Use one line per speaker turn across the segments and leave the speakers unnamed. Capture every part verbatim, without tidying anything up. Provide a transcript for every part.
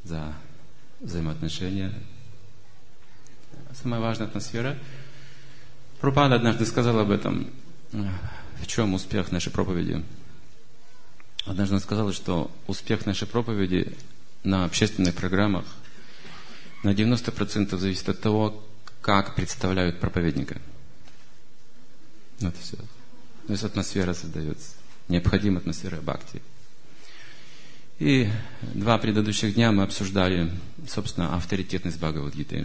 за взаимоотношения. Самая важная атмосфера. Прабхупада однажды сказал об этом. В чем успех нашей проповеди? Однажды он сказал, что успех нашей проповеди на общественных программах на девяносто процентов зависит от того, как представляют проповедника. Вот и все. То есть атмосфера создается. Необходима атмосфера бхакти. И два предыдущих дня мы обсуждали, собственно, авторитетность Бхагавад-гиты.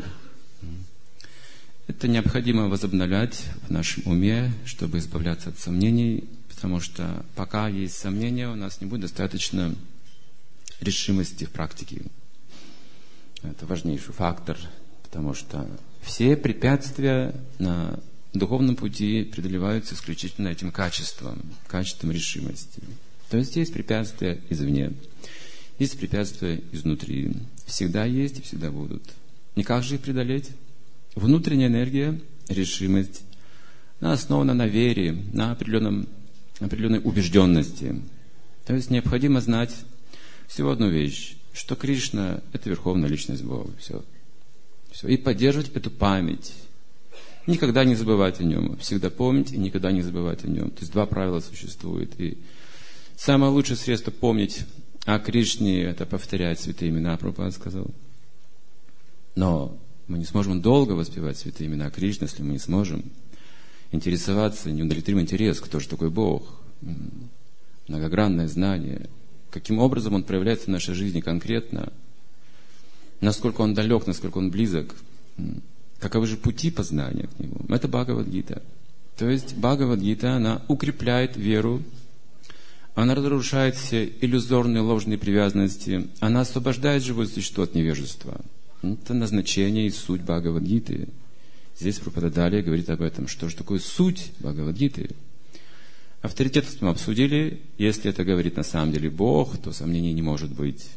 Это необходимо возобновлять в нашем уме, чтобы избавляться от сомнений, потому что пока есть сомнения, у нас не будет достаточно решимости в практике. Это важнейший фактор, потому что все препятствия на духовном пути преодолеваются исключительно этим качеством, качеством решимости. То есть есть препятствия извне, есть препятствия изнутри. Всегда есть и всегда будут. И как же их преодолеть? Внутренняя энергия, решимость, она основана на вере, на определенном, определенной убежденности. То есть необходимо знать всего одну вещь, что Кришна – это Верховная Личность Бога. Все. Все. И поддерживать эту память. Никогда не забывать о Нем. Всегда помнить и никогда не забывать о Нем. То есть два правила существуют. И самое лучшее средство помнить о Кришне – это повторять святые имена, Прабхупада сказал. Но мы не сможем долго воспевать святые имена Кришны, если мы не сможем интересоваться, неудовлетворим интерес, кто же такой Бог, многогранное знание, каким образом Он проявляется в нашей жизни конкретно, насколько Он далек, насколько Он близок, каковы же пути познания к Нему. Это Бхагавад-гита. То есть Бхагавад-гита, она укрепляет веру, она разрушает все иллюзорные ложные привязанности, она освобождает живое существо от невежества. Это назначение и суть Бхагавад-гиты. Здесь Прабхупада далее говорит об этом. Что же такое суть Бхагавад-гиты? Авторитетность мы обсудили. Если это говорит на самом деле Бог, то сомнений не может быть.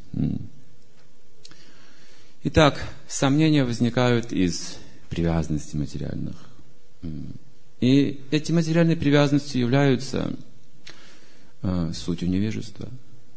Итак, сомнения возникают из привязанностей материальных. И эти материальные привязанности являются э, сутью невежества.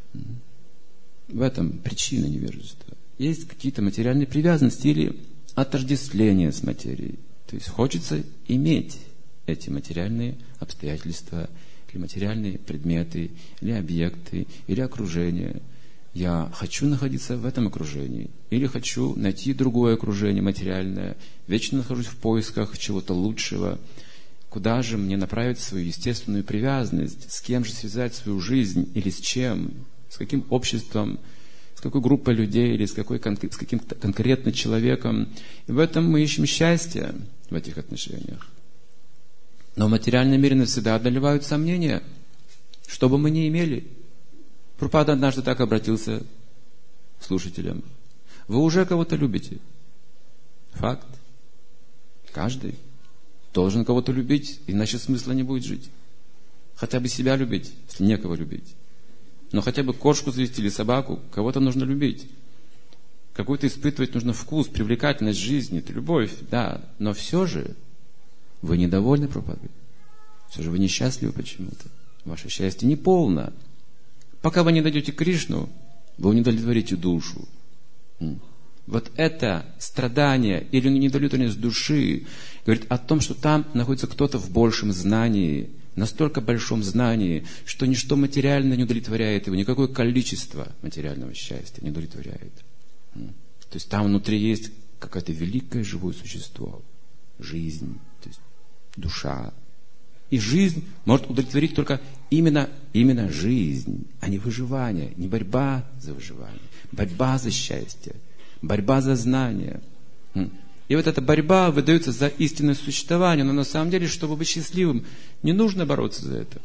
В этом причина невежества. Есть какие-то материальные привязанности или отождествление с материей. То есть хочется иметь эти материальные обстоятельства, или материальные предметы, или объекты, или окружение. Я хочу находиться в этом окружении, или хочу найти другое окружение материальное, вечно нахожусь в поисках чего-то лучшего. Куда же мне направить свою естественную привязанность? С кем же связать свою жизнь? Или с чем? С каким обществом? С какой группой людей или с, какой, с каким-то конкретным человеком. И в этом мы ищем счастье в этих отношениях. Но в материальном мире навсегда одолевают сомнения, что бы мы ни имели. Прабхупада однажды так обратился к слушателям. Вы уже кого-то любите. Факт. Каждый должен кого-то любить, иначе смысла не будет жить. Хотя бы себя любить, если некого любить. Но хотя бы кошку завести или собаку, кого-то нужно любить. Какой-то испытывать нужно вкус, привлекательность жизни, это любовь, да. Но все же вы недовольны, Прабхупада. Все же вы несчастливы почему-то. Ваше счастье не полно. Пока вы не дойдете к Кришну, вы не удовлетворите душу. Вот это страдание или неудовлетворенность души говорит о том, что там находится кто-то в большем знании, настолько большом знании, что ничто материально не удовлетворяет его, никакое количество материального счастья не удовлетворяет. То есть там внутри есть какое-то великое живое существо, жизнь, то есть душа. И жизнь может удовлетворить только именно, именно жизнь, а не выживание, не борьба за выживание, борьба за счастье, борьба за знание. И вот эта борьба выдается за истинное существование, но на самом деле, чтобы быть счастливым, не нужно бороться за это.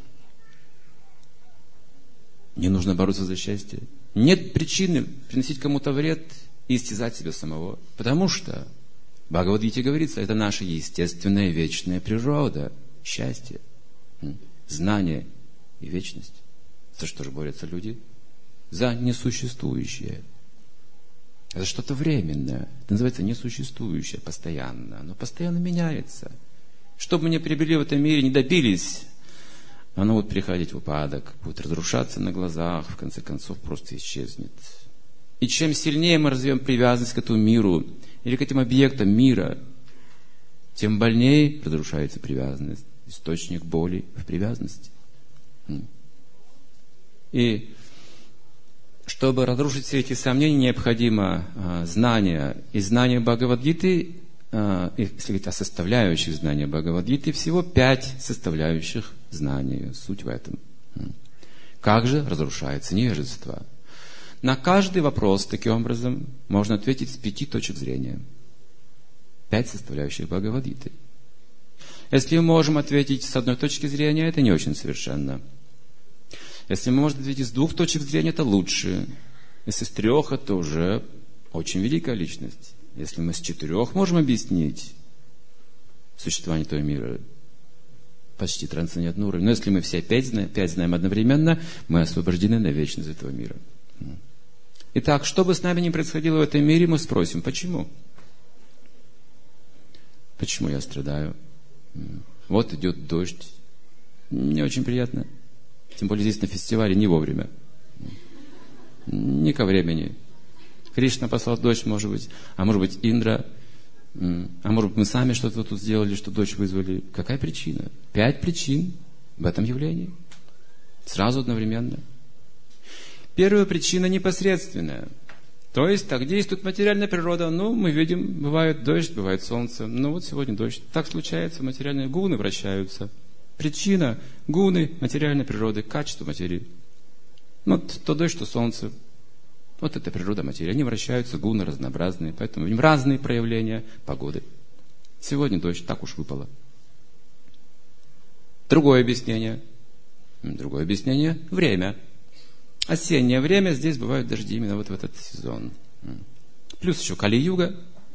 Не нужно бороться за счастье. Нет причины приносить кому-то вред и истязать себя самого. Потому что в Бхагавад-гите говорится, это наша естественная вечная природа. Счастье, знание и вечность. За что же борются люди? За несуществующее. Это что-то временное. Это называется несуществующее постоянно. Оно постоянно меняется. Что бы мы ни приобрели в этом мире, не добились, оно будет приходить в упадок, будет разрушаться на глазах, в конце концов просто исчезнет. И чем сильнее мы развьем привязанность к этому миру или к этим объектам мира, тем больнее разрушается привязанность, источник боли в привязанности. И чтобы разрушить все эти сомнения, необходимо а, знание. И знание Бхагавад-гиты, а, если говорить о составляющих знания Бхагавад-гиты, всего пять составляющих знания. Суть в этом. Как же разрушается невежество? На каждый вопрос таким образом можно ответить с пяти точек зрения. Пять составляющих Бхагавад-гиты. Если мы можем ответить с одной точки зрения, это не очень совершенно. Если мы можем ответить с двух точек зрения, это лучше. Если с трех, это уже очень великая личность. Если мы с четырех можем объяснить существование этого мира, почти трансцендентный уровень. Но если мы все пять знаем, пять знаем одновременно, мы освобождены навечно из этого мира. Итак, что бы с нами ни происходило в этом мире, мы спросим, почему? Почему я страдаю? Вот идет дождь. Не очень приятно. Тем более здесь на фестивале не вовремя. Не ко времени. Кришна послал дождь, может быть. А может быть, Индра. А может быть, мы сами что-то тут сделали, что дождь вызвали. Какая причина? Пять причин в этом явлении. Сразу одновременно. Первая причина непосредственная. То есть, так действует материальная природа. Ну, мы видим, бывает дождь, бывает солнце. Ну, вот сегодня дождь. Так случается, материальные гуны вращаются. Причина – гуны материальной природы, качество материи. Вот то дождь, что солнце. Вот это природа материи. Они вращаются, гуны разнообразные. Поэтому видим разные проявления погоды. Сегодня дождь, так уж выпало. Другое объяснение. Другое объяснение – время. Осеннее время, здесь бывают дожди именно вот в этот сезон. Плюс еще Кали-юга.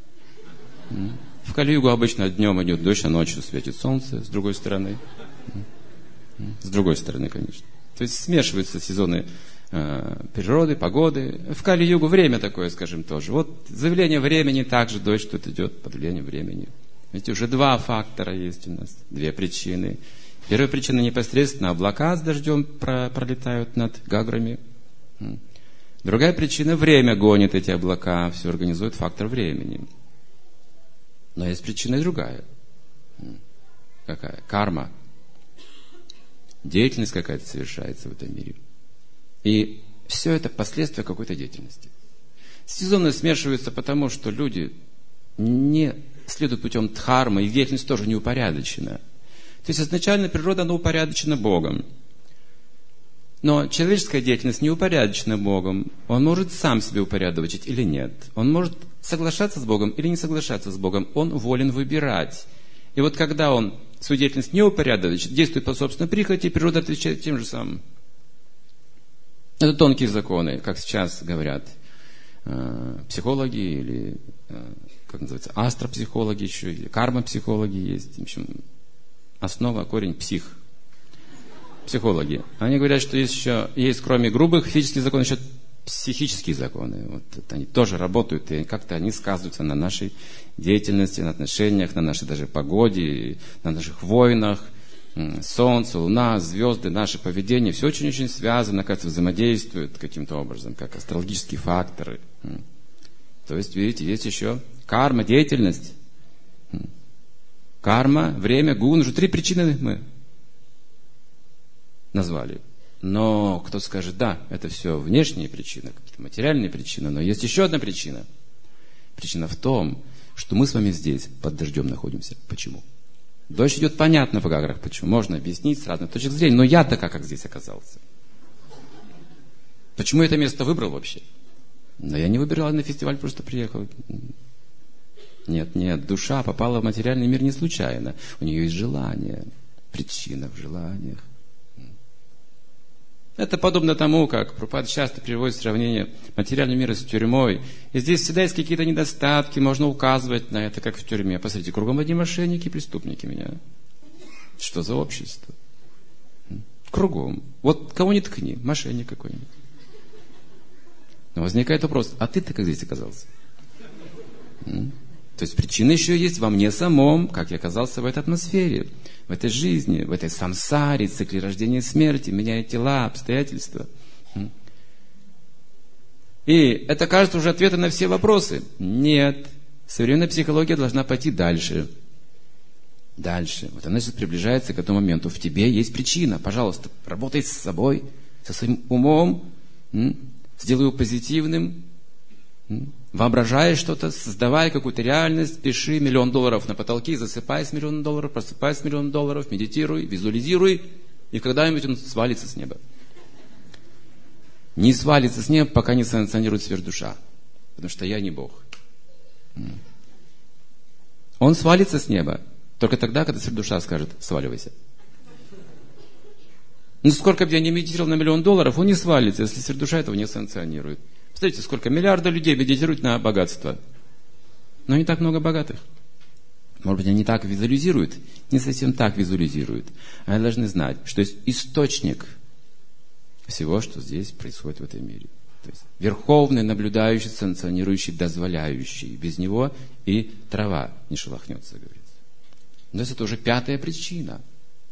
В Кали-югу обычно днем идет дождь, а ночью светит солнце, с другой стороны. С другой стороны, конечно. То есть смешиваются сезоны э, природы, погоды. В Кали-югу время такое, скажем, тоже. Вот заявление времени, также дождь тут идет под влиянием времени. Ведь уже два фактора есть у нас, две причины. Первая причина непосредственно облака с дождем про, пролетают над Гаграми. Другая причина — время гонит эти облака, все организует фактор времени. Но есть причина и другая. Какая? Карма. Деятельность какая-то совершается в этом мире. И все это последствия какой-то деятельности. Сезоны смешиваются потому, что люди не следуют путем дхармы, их деятельность тоже не упорядочена. То есть изначально природа, она упорядочена Богом. Но человеческая деятельность не упорядочена Богом. Он может сам себе упорядочить или нет. Он может соглашаться с Богом или не соглашаться с Богом. Он волен выбирать. И вот когда он свою деятельность не упорядочит, действует по собственной прихоти, природа отвечает тем же самым. Это тонкие законы, как сейчас говорят э, психологи или, э, как называется, астропсихологи еще, или карма-психологи есть. В общем, основа, корень псих. Психологи. Они говорят, что есть еще, есть кроме грубых физических законов, еще психические законы. Вот это они тоже работают, и как-то они сказываются на нашей деятельности, на отношениях, на нашей даже погоде, на наших войнах. Солнце, луна, звезды, наше поведение, все очень-очень связано, как-то взаимодействует каким-то образом, как астрологические факторы. То есть, видите, есть еще карма, деятельность. Карма, время, гун, уже три причины мы назвали. Но кто скажет, да, это все внешние причины, какие-то материальные причины, но есть еще одна причина. Причина в том, что мы с вами здесь под дождем находимся. Почему? Дождь идет понятно в Гаграх, почему. Можно объяснить с разных точек зрения, но я-то как, как здесь оказался? Почему я это место выбрал вообще? Но я не выбирал, на фестиваль просто приехал. Нет, нет, душа попала в материальный мир не случайно. У нее есть желание, причина в желаниях. Это подобно тому, как Прабхупада часто приводит сравнение материального мира с тюрьмой. И здесь всегда есть какие-то недостатки, можно указывать на это, как в тюрьме. Посмотрите, кругом одни мошенники и преступники меня. Что за общество? Кругом. Вот кого не ткни, мошенник какой-нибудь. Но возникает вопрос, а ты-то как здесь оказался? То есть причина еще есть во мне самом, как я оказался в этой атмосфере, в этой жизни, в этой самсаре, цикле рождения и смерти, меняя тела, обстоятельства. И это кажется уже ответом на все вопросы. Нет. Современная психология должна пойти дальше. Дальше. Вот она сейчас приближается к этому моменту. В тебе есть причина. Пожалуйста, работай с собой, со своим умом, м? Сделай его позитивным, м? Воображай что-то, создавай какую-то реальность, пиши миллион долларов на потолке, засыпай с миллион долларов, просыпай с миллион долларов, медитируй, визуализируй, и когда-нибудь он свалится с неба. Не свалится с неба, пока не санкционирует сверхдуша. Потому что я не Бог. Он свалится с неба только тогда, когда сверхдуша скажет: сваливайся. Ну, сколько бы я не медитировал на миллион долларов, он не свалится, если сверхдуша этого не санкционирует. Смотрите, сколько миллиардов людей медитируют на богатство. Но не так много богатых. Может быть, они не так визуализируют, не совсем так визуализируют. Они должны знать, что есть источник всего, что здесь происходит в этом мире. То есть верховный, наблюдающий, санкционирующий, дозволяющий. Без него и трава не шелохнется, говорится. То есть это уже пятая причина.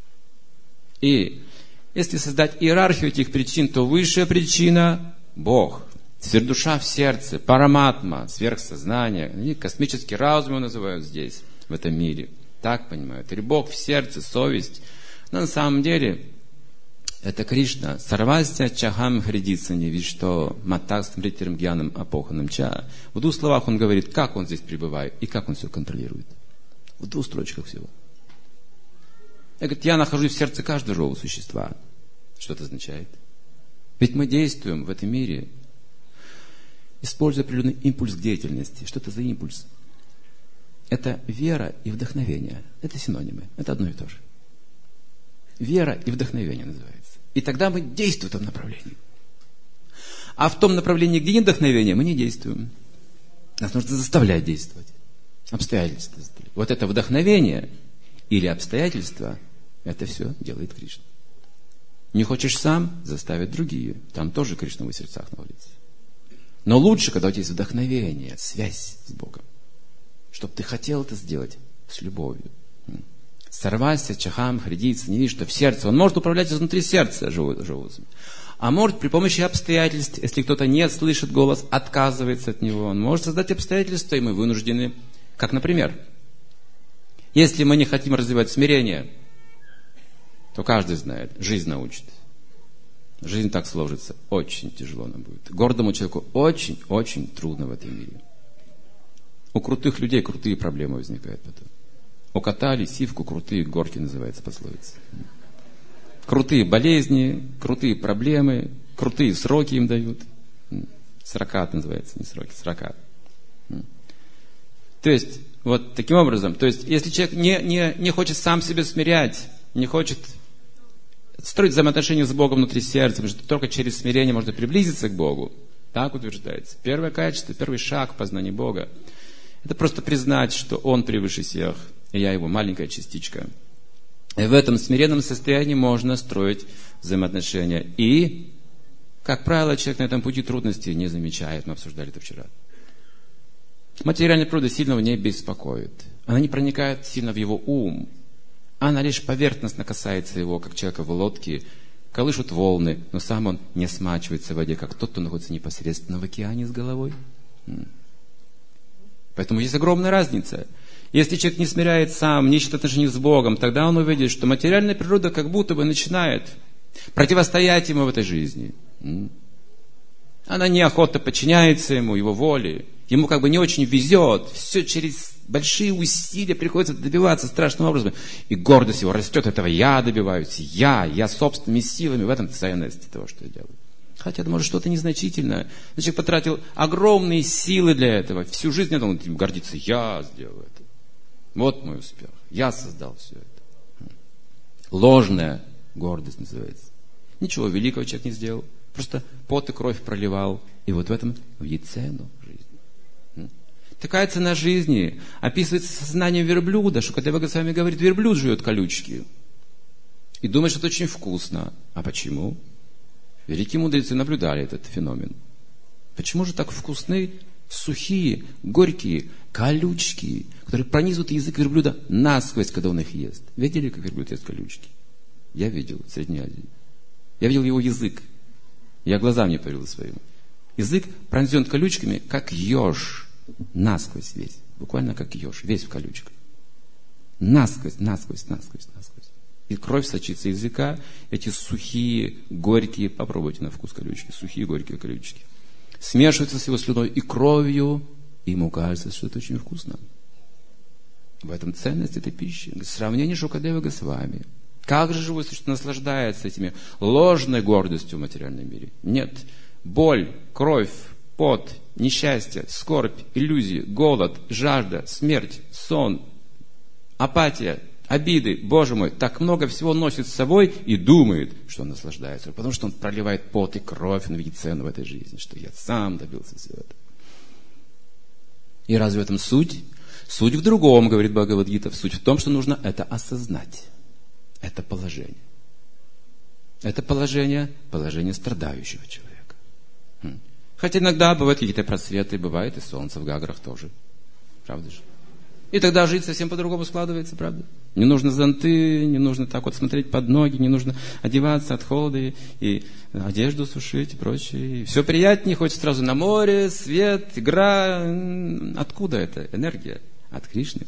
И если создать иерархию этих причин, то высшая причина – Бог. Сверхдуша в сердце, параматма, сверхсознание. Космический разум его называют здесь, в этом мире. Так понимают. Или Бог в сердце, совесть. Но на самом деле это Кришна. Сарвастя чахам хридится не вид что матак смритером гьяном апоханом ча. В двух словах он говорит, как он здесь пребывает и как он все контролирует. В двух строчках всего. Я говорю, я нахожусь в сердце каждого живого существа. Что это означает? Ведь мы действуем в этом мире, используя определенный импульс к деятельности. Что это за импульс? Это вера и вдохновение. Это синонимы. Это одно и то же. Вера и вдохновение называется. И тогда мы действуем в том направлении. А в том направлении, где нет вдохновения, мы не действуем. Нас нужно заставлять действовать. Обстоятельства. Вот это вдохновение или обстоятельства, это все делает Кришна. Не хочешь сам, заставят другие. Там тоже Кришна в сердцах находится. Но лучше, когда у тебя есть вдохновение, связь с Богом. Чтобы ты хотел это сделать с любовью. Сарвася, чахам, хридится, не видишь, что в сердце. Он может управлять изнутри сердца животными. А может при помощи обстоятельств, если кто-то не слышит голос, отказывается от него. Он может создать обстоятельства, и мы вынуждены. Как, например, если мы не хотим развивать смирение, то каждый знает, жизнь научит. Жизнь так сложится, очень тяжело нам будет. Гордому человеку очень-очень трудно в этом мире. У крутых людей крутые проблемы возникают потом. У кота или сивку крутые горки называется пословица. Крутые болезни, крутые проблемы, крутые сроки им дают. Срокат называется, не сроки, срокат. То есть, вот таким образом, то есть, если человек не, не, не хочет сам себя смирять, не хочет строить взаимоотношения с Богом внутри сердца, потому что только через смирение можно приблизиться к Богу. Так утверждается. Первое качество, первый шаг в познании Бога – это просто признать, что Он превыше всех, и я Его маленькая частичка. И в этом смиренном состоянии можно строить взаимоотношения. И, как правило, человек на этом пути трудностей не замечает. Мы обсуждали это вчера. Материальная природа сильно его не беспокоит. Она не проникает сильно в его ум. Она лишь поверхностно касается его, как человека в лодке. Колышут волны, но сам он не смачивается в воде, как тот, кто находится непосредственно в океане с головой. Поэтому есть огромная разница. Если человек не смиряет сам, не ищет отношений с Богом, тогда он увидит, что материальная природа как будто бы начинает противостоять ему в этой жизни. Она неохотно подчиняется ему, его воле. Ему как бы не очень везет. Все через большие усилия приходится добиваться страшным образом. И гордость его растет. Этого я добиваюсь. Я. Я собственными силами. В этом ценность того, что я делаю. Хотя это может что-то незначительное. Но человек потратил огромные силы для этого. Всю жизнь он гордится. Я сделал это. Вот мой успех. Я создал все это. Ложная гордость называется. Ничего великого человек не сделал. Просто пот и кровь проливал. И вот в этом видит цену жизни. Такая цена жизни описывается сознанием верблюда, что когда Бог с вами говорит, верблюд жует колючки. И думает, что это очень вкусно. А почему? Великие мудрецы наблюдали этот феномен. Почему же так вкусны сухие, горькие колючки, которые пронизывают язык верблюда насквозь, когда он их ест? Видели, как верблюд ест колючки? Я видел в Средней Азии. Я видел его язык. Я глазам не поверил своим. Язык пронзен колючками, как еж, насквозь весь. Буквально как еж, весь в колючках. Насквозь, насквозь, насквозь, насквозь. И кровь сочится из языка, эти сухие, горькие, попробуйте на вкус колючки, сухие, горькие колючки. Смешиваются с его слюной и кровью, и ему кажется, что это очень вкусно. В этом ценность этой пищи. Сравнение Шукадевы Госвами. Как же живое существо наслаждается этими ложной гордостью в материальном мире? Нет. Боль, кровь, пот, несчастье, скорбь, иллюзии, голод, жажда, смерть, сон, апатия, обиды. Боже мой, так много всего носит с собой и думает, что он наслаждается. Потому что он проливает пот и кровь, он видит цену в этой жизни, что я сам добился всего этого. И разве в этом суть? Суть в другом, говорит Бхагавад-гита. Суть в том, что нужно это осознать. Это положение. Это положение, положение страдающего человека. Хотя иногда бывают какие-то просветы, бывает и солнце в Гаграх тоже. Правда же? И тогда жизнь совсем по-другому складывается, правда? Не нужно зонты, не нужно так вот смотреть под ноги, не нужно одеваться от холода и, и одежду сушить и прочее. И все приятнее, хочется сразу на море, свет, игра. Откуда эта энергия? От Кришны.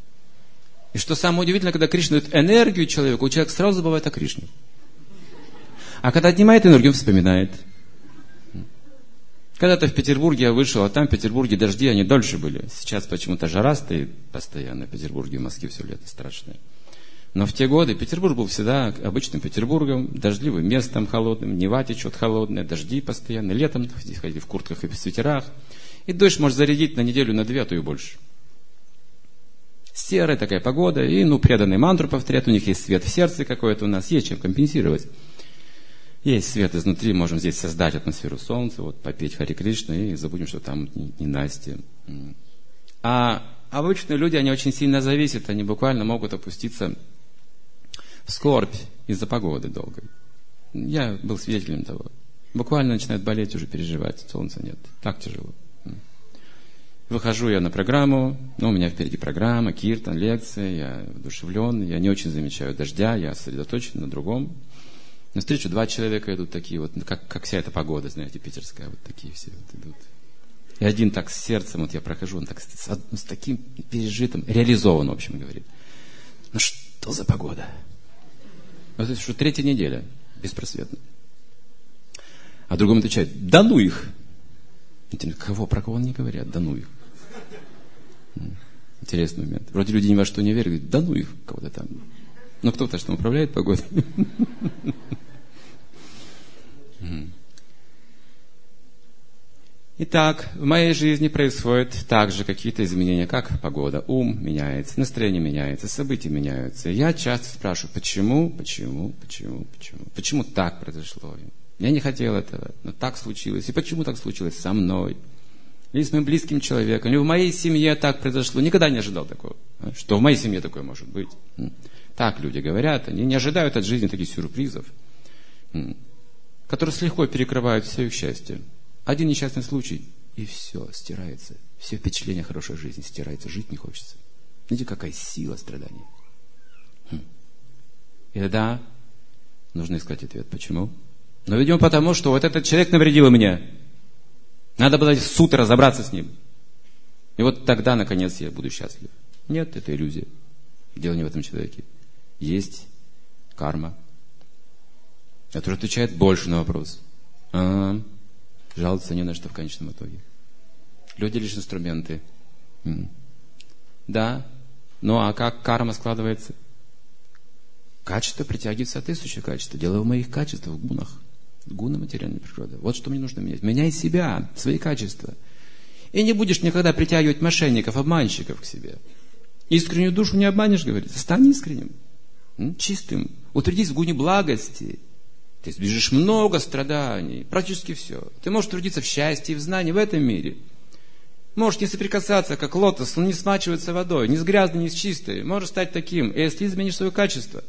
И что самое удивительное, когда Кришна дает энергию человеку, у человека сразу забывает о Кришне. А когда отнимает энергию, он вспоминает. Когда-то в Петербурге я вышел, а там в Петербурге дожди, они дольше были. Сейчас почему-то жара стоит постоянно в Петербурге, в Москве все лето страшное. Но в те годы Петербург был всегда обычным Петербургом, дождливым местом холодным, Нева течет холодная, дожди постоянно. Летом ходили в куртках и в свитерах. И дождь может зарядить на неделю, на две, а то и больше. Серая такая погода, и ну преданные мантру повторяют, у них есть свет в сердце какой-то, у нас есть чем компенсировать. Есть свет изнутри, можем здесь создать атмосферу солнца, вот попеть Хари Кришна и забудем, что там не, не Настя. А обычные люди, они очень сильно зависят, они буквально могут опуститься в скорбь из-за погоды долгой. Я был свидетелем того. Буквально начинают болеть, уже переживать, солнца нет. Так тяжело. Выхожу я на программу, ну, у меня впереди программа, киртан, лекция, я вдушевлен, я не очень замечаю дождя, я сосредоточен на другом. Навстречу два человека идут такие вот, как, как вся эта погода, знаете, питерская, вот такие все вот идут. И один так с сердцем, вот я прохожу, он так с, с таким пережитым, реализован, в общем, говорит. Ну что за погода? Вот это что третья неделя, беспросветно. А другому отвечает, да ну их! Кого, про кого они говорят? Да ну их. Интересный момент. Вроде люди ни во что не верят, говорят, да ну их, кого-то там. Ну, кто-то что управляет погодой. Итак, в моей жизни происходят также какие-то изменения, как погода. Ум меняется, настроение меняется, события меняются. Я часто спрашиваю, почему, почему, почему, почему? Почему так произошло? Я не хотел этого, но так случилось. И почему так случилось со мной? Или с моим близким человеком? Или в моей семье так произошло? Никогда не ожидал такого. Что в моей семье такое может быть? Так люди говорят, они не ожидают от жизни таких сюрпризов, которые слегка перекрывают все их счастье. Один несчастный случай, и все, стирается. Все впечатления хорошей жизни стирается, жить не хочется. Видите, какая сила страданий. И тогда нужно искать ответ. Почему? Ну, видимо, потому, что вот этот человек навредил мне. Надо было в суд разобраться с ним. И вот тогда, наконец, я буду счастлив. Нет, это иллюзия. Дело не в этом человеке. Есть карма, которая отвечает больше на вопрос. А, жаловаться не на что в конечном итоге. Люди лишь инструменты. М-м. Да, ну а как карма складывается? Качество притягивает соответствующее качество. Дело в моих качествах, в гунах. Гуна материальной природы. Вот что мне нужно менять. Меняй себя, свои качества. И не будешь никогда притягивать мошенников, обманщиков к себе. Искреннюю душу не обманешь, говорится. Стань искренним, чистым. Утвердись в гуне благости. Ты избежишь много страданий. Практически все. Ты можешь трудиться в счастье и в знании в этом мире. Можешь не соприкасаться, как лотос, он не смачивается водой, ни с грязной, ни с чистой. Можешь стать таким, если изменишь свое качество.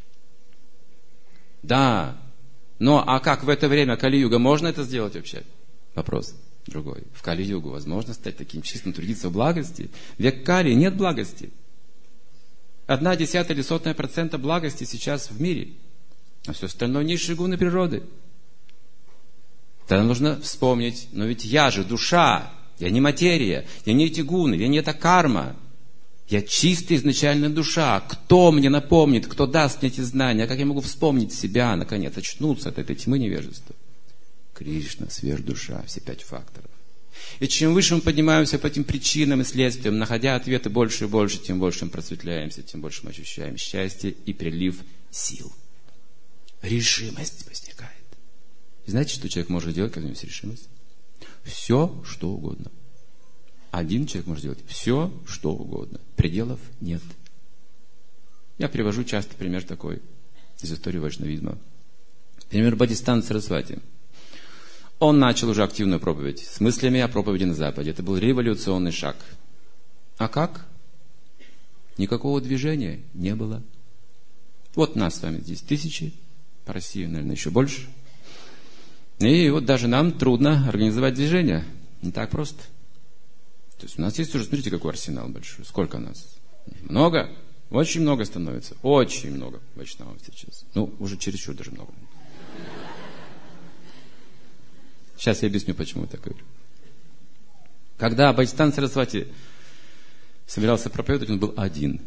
Да. Но а как в это время Кали-юга можно это сделать вообще? Вопрос другой. В Кали-югу возможно стать таким чистым, трудиться в благости? Век Кали, нет благости. Одна десятая или сотая процента благости сейчас в мире. А все остальное низшие гуны природы. Тогда нужно вспомнить, но ведь я же душа, я не материя, я не эти гуны, я не эта карма. Я чистая изначальная душа. Кто мне напомнит, кто даст мне эти знания? Как я могу вспомнить себя, наконец, очнуться от этой тьмы невежества? Кришна, сверхдуша, все пять факторов. И чем выше мы поднимаемся по этим причинам и следствиям, находя ответы больше и больше, тем больше мы просветляемся, тем больше мы ощущаем счастье и прилив сил. Решимость возникает. И знаете, что человек может делать, когда у него есть решимость? Все, что угодно. Один человек может делать все, что угодно. Пределов нет. Я привожу часто пример такой из истории вайшнавизма. Пример Бодхистана Сарасвати. Он начал уже активную проповедь с мыслями о проповеди на Западе. Это был революционный шаг. А как? Никакого движения не было. Вот нас с вами здесь тысячи, по России, наверное, еще больше. И вот даже нам трудно организовать движение. Не так просто. То есть у нас есть уже, смотрите, какой арсенал большой. Сколько нас? Много? Очень много становится. Очень много вайшнавов сейчас. Ну, уже чересчур даже много. Сейчас я объясню, почему я так говорю. Когда Бодхистана Сарасвати собирался проповедовать, он был один.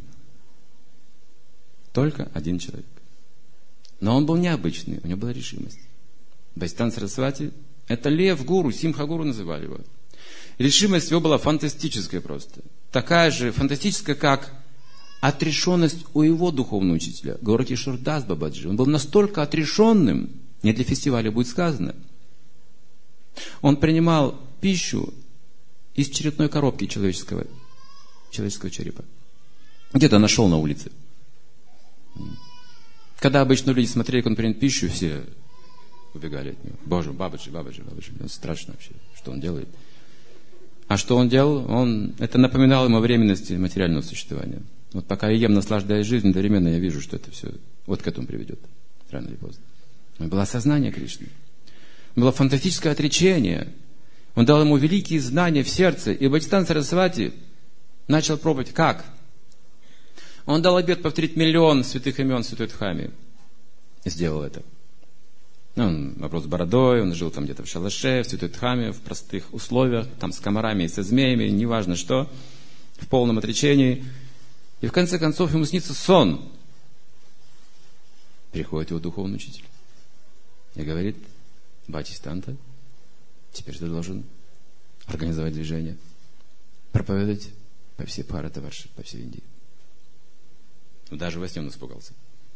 Только один человек. Но он был необычный, у него была решимость. Бодхистана Сарасвати – это лев гуру, симха-гуру называли его. Решимость его была фантастическая просто. Такая же фантастическая, как отрешенность у его духовного учителя, Гауракишор Дас Бабаджи. Он был настолько отрешенным, не для фестиваля будет сказано. Он принимал пищу из черепной коробки человеческого, человеческого черепа. Где-то нашел на улице. Когда обычно люди смотрели, как он принимает пищу, все убегали от него. Боже, Бабаджи, Бабаджи, Бабаджи. Страшно вообще, что он делает. А что он делал? Он, это напоминало ему о временности материального существования. Вот пока я ем, наслаждаясь жизнью, одновременно я вижу, что это все вот к этому приведет. Рано или поздно. Это было осознание Кришны. Было фантастическое отречение. Он дал ему великие знания в сердце. И Бодхистана Сарасвати начал пробовать. Как? Он дал обет повторить миллион святых имен в Святой Дхамме. И сделал это. Он оброс бородой, он жил там где-то в шалаше, в Святой Дхамме, в простых условиях, там с комарами и со змеями, неважно что, в полном отречении. И в конце концов ему снится сон. Приходит его духовный учитель и говорит: Бодхистана, теперь ты должен организовать движение, проповедовать по всей Бхаратаварше, по всей Индии. Но даже во сне он испугался.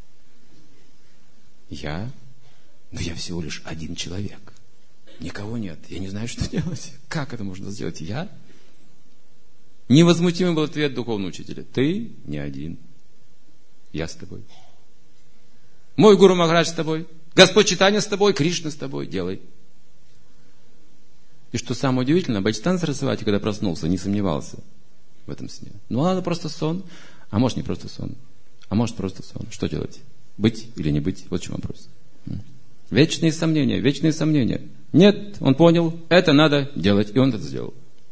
Я? Но я всего лишь один человек. Никого нет. Я не знаю, что делать. Как это можно сделать? Я? Невозмутимый был ответ духовного учителя. Ты не один. Я с тобой. Мой Гуру Махарадж с тобой. Господь Чайтанья с тобой. Кришна с тобой. Делай. И что самое удивительное, Бодхистана Сарасвати, когда проснулся, не сомневался в этом сне. Ну, надо просто сон. А может, не просто сон. А может, просто сон. Что делать? Быть или не быть? Вот в чем вопрос. Вечные сомнения, вечные сомнения. Нет, он понял, это надо делать, и он это сделал.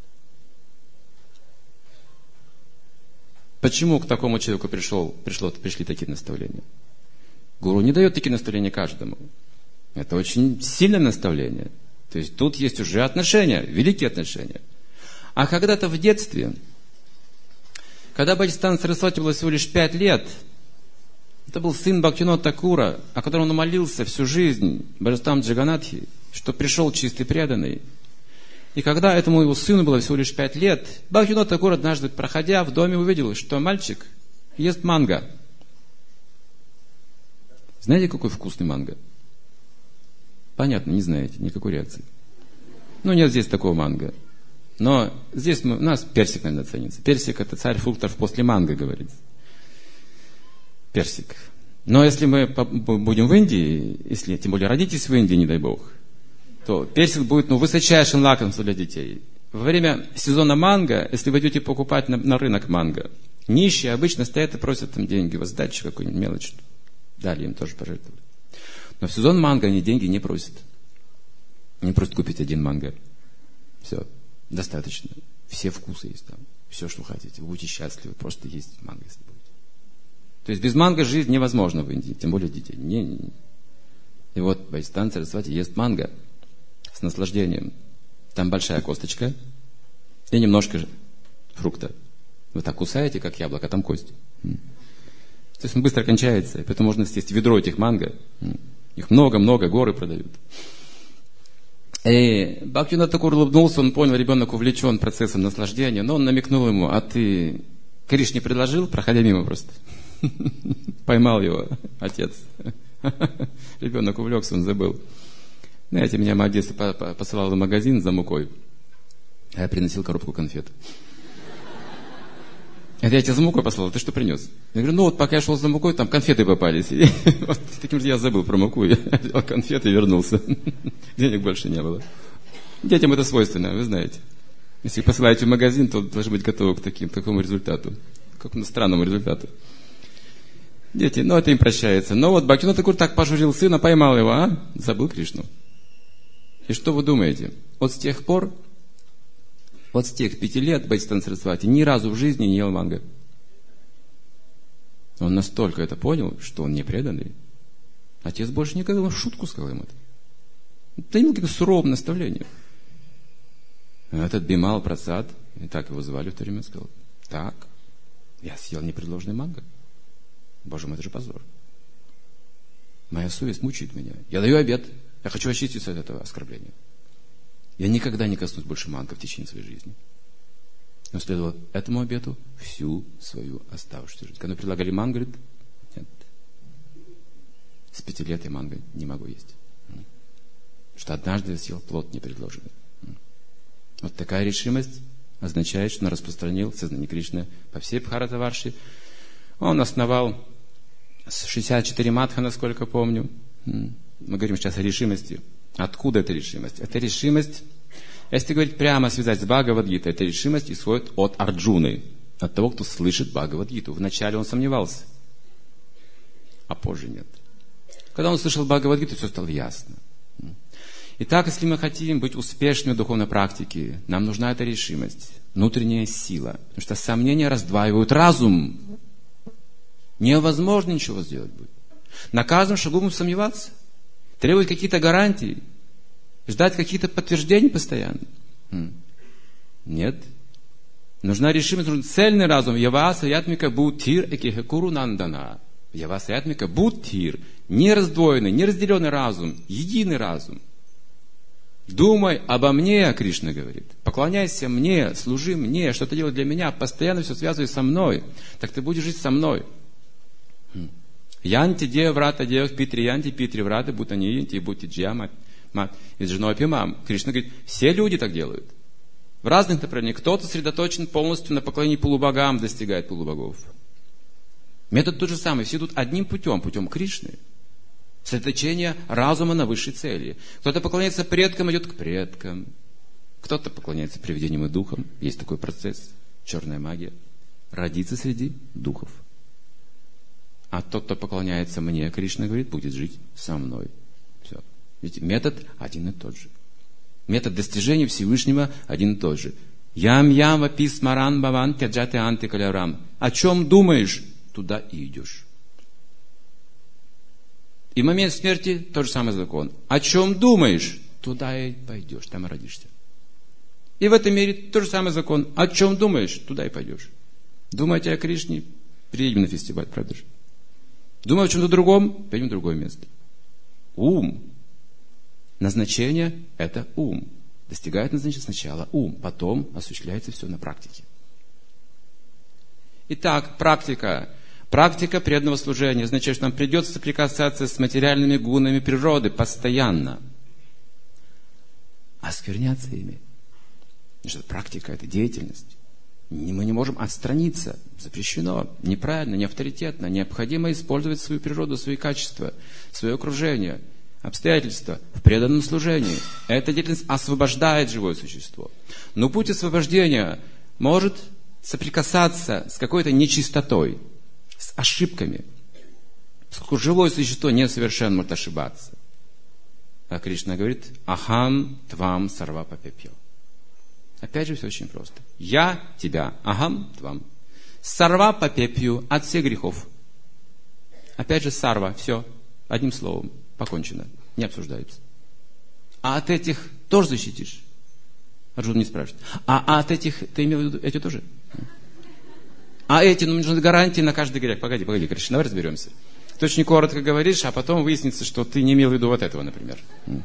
Почему к такому человеку пришел, пришло, пришли такие наставления? Гуру не дает такие наставления каждому. Это очень сильное наставление. То есть тут есть уже отношения, великие отношения. А когда-то в детстве, когда Бодхистана Сарасвати было всего лишь пять лет, это был сын Бхактивинода Такура, о котором он молился всю жизнь, Бхаджатам Джаганатхи, что пришел чистый преданный. И когда этому его сыну было всего лишь пять лет, Бхактивинода Такур однажды, проходя в доме, увидел, что мальчик ест манго. Знаете, какой вкусный манго? Понятно, не знаете, никакой реакции. Ну, нет здесь такого манго. Но здесь мы, у нас персик, наверное, ценится. Персик – это царь фруктов после манго, говорится. Персик. Но если мы будем в Индии, если тем более родитесь в Индии, не дай бог, то персик будет ну, высочайшим лакомством для детей. Во время сезона манго, если вы идете покупать на, на рынок манго, нищие обычно стоят и просят там деньги, вот сдачу какую-нибудь мелочь. Дали им тоже пожертвовали. Но в сезон манго они деньги не просят. Они просят купить один манго. Все, достаточно. Все вкусы есть там. Все, что хотите. Вы будете счастливы. Просто есть манго, если будете. То есть без манго жизнь невозможна в Индии. Тем более детей. Не, не, не. И вот Бодхистана Сарасвати ест манго. с наслаждением. Там большая косточка и немножко фрукта. Вы так кусаете, как яблоко, а там кость. То есть он быстро кончается, поэтому можно съесть ведро этих манго. Их много-много, горы продают. И Бхактивинода Тхакур улыбнулся, он понял, ребенок увлечен процессом наслаждения, но он намекнул ему: а ты Кришне предложил, проходя мимо просто. Поймал его отец. Ребенок увлекся, он забыл. Знаете, меня мать в детстве посылала в магазин за мукой, а я приносил коробку конфет. Это я тебя за мукой послал, ты что принес? Я говорю, ну вот пока я шел за мукой, там конфеты попались. И вот таким же я забыл про муку, я взял конфеты и вернулся. Денег больше не было. Детям это свойственно, вы знаете. Если посылаете в магазин, то должны быть готовы к, таким, к такому результату, к какому странному результату. Дети, ну это им прощается. Но вот Бхактивинода Тхакур так пожурил сына, поймал его, а? Забыл Кришну. И что вы думаете? Вот с тех пор, вот с тех пяти лет Бхактисиданта Сарасвати ни разу в жизни не ел манго. Он настолько это понял, что он не преданный. Отец больше никогда, он в шутку сказал ему это. Это не было каким-то суровым наставлением. Этот Бимал Прасад, и так его звали в то время, сказал: так, я съел непредложный манго. Боже мой, это же позор. Моя совесть мучает меня. Я даю обет. Я хочу очиститься от этого оскорбления. Я никогда не коснусь больше манго в течение своей жизни. Он следовал этому обету всю свою оставшуюся жизнь. Когда предлагали манго, говорит: нет. С пяти лет я манго не могу есть. Потому что однажды я съел плод непредложенный. Вот такая решимость означает, что он распространил сознание Кришны по всей Бхаратаварши. Он основал шестьдесят четыре матха, насколько помню. Мы говорим сейчас о решимости. Откуда эта решимость? Эта решимость, если говорить прямо, связать с Бхагавад-гитой, эта решимость исходит от Арджуны, от того, кто слышит Бхагавад-гиту. Вначале он сомневался, а позже нет. Когда он услышал Бхагавад-гиту, все стало ясно. Итак, если мы хотим быть успешными в духовной практике, нам нужна эта решимость, внутренняя сила. Потому что сомнения раздваивают разум. Невозможно ничего сделать будет. На каждом шагу будем сомневаться. Требовать какие-то гарантии. Ждать какие-то подтверждения постоянно. Нет. Нужна решимость, нужен цельный разум. Яваса ятмика будтир экихекуру нандана. Яваса ятмика будтир. Не раздвоенный, не разделенный разум. Единый разум. Думай обо мне, Кришна говорит. Поклоняйся мне, служи мне, что-то делай для меня. Постоянно все связывай со мной. Так ты будешь жить со мной. Янти де врата де питри янти питри врата бутани янти бути джиама мат из женой пимам. Кришна говорит, все люди так делают. В разных направлениях. Кто-то сосредоточен полностью на поклонении полубогам, достигает полубогов. Метод тот же самый. Все идут одним путем, путем Кришны. Сосредоточение разума на высшей цели. Кто-то поклоняется предкам, идет к предкам. Кто-то поклоняется привидениям и духам. Есть такой процесс. Черная магия. Родиться среди духов. А тот, кто поклоняется мне, Кришна говорит, будет жить со мной. Все. Видите, метод один и тот же. Метод достижения Всевышнего один и тот же. Ям ям вапи смаран баван тяджаты анти калярам. О чем думаешь, туда и идешь. И в момент смерти тот же самый закон. О чем думаешь, туда и пойдешь, там и родишься. И в этом мире тот же самый закон. О чем думаешь, туда и пойдешь. Думаете о Кришне, приедем на фестиваль, правда же? Думаю о чем-то другом, пойдем в другое место. Ум. Назначение – это ум. Достигает назначения сначала ум, потом осуществляется все на практике. Итак, практика. Практика преданного служения означает, что нам придется соприкасаться с материальными гунами природы постоянно. Оскверняться ими. Потому что практика – это деятельность. Мы не можем отстраниться. Запрещено. Неправильно, не авторитетно. Необходимо использовать свою природу, свои качества, свое окружение, обстоятельства в преданном служении. Эта деятельность освобождает живое существо. Но путь освобождения может соприкасаться с какой-то нечистотой, с ошибками. Поскольку живое существо несовершенно может ошибаться. А Кришна говорит, ахам твам сарва папепьо. Опять же, все очень просто. Я тебя, ахам твам. Сарва папепью, от всех грехов. Опять же, сарва, все, одним словом, покончено, не обсуждается. а от этих тоже защитишь? Арджуна не спрашивает. А, а от этих, ты имел в виду, эти тоже? А эти, ну, нужны гарантии на каждый грех. Погоди, погоди, Кришна, давай разберемся. Ты очень коротко говоришь, а потом выяснится, что ты не имел в виду вот этого, например.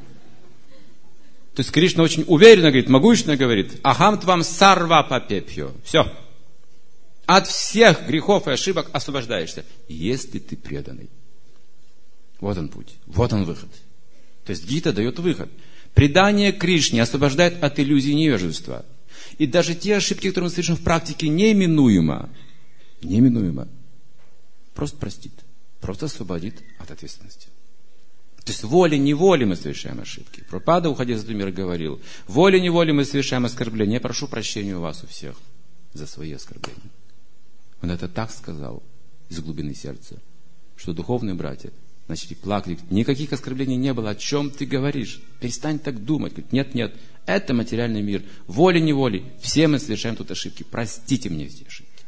То есть Кришна очень уверенно говорит, могущественно говорит, ахам твам сарва папепьо. Все. От всех грехов и ошибок освобождаешься, если ты преданный. Вот он путь, вот он выход. То есть Гита дает выход. Предание Кришне освобождает от иллюзии невежества. И даже те ошибки, которые мы совершим в практике, неминуемо, неминуемо, просто простит, просто освободит от ответственности. То есть волей-неволей мы совершаем ошибки. Прабхупада, уходя из этого мира, говорил, волей-неволей мы совершаем оскорбления. Я прошу прощения у вас у всех за свои оскорбления. Он это так сказал из глубины сердца, что духовные братья начали плакать. Никаких оскорблений не было. О чем ты говоришь? Перестань так думать. Говорит, нет, нет, это материальный мир. Волей-неволей. Все мы совершаем тут ошибки. Простите мне все ошибки.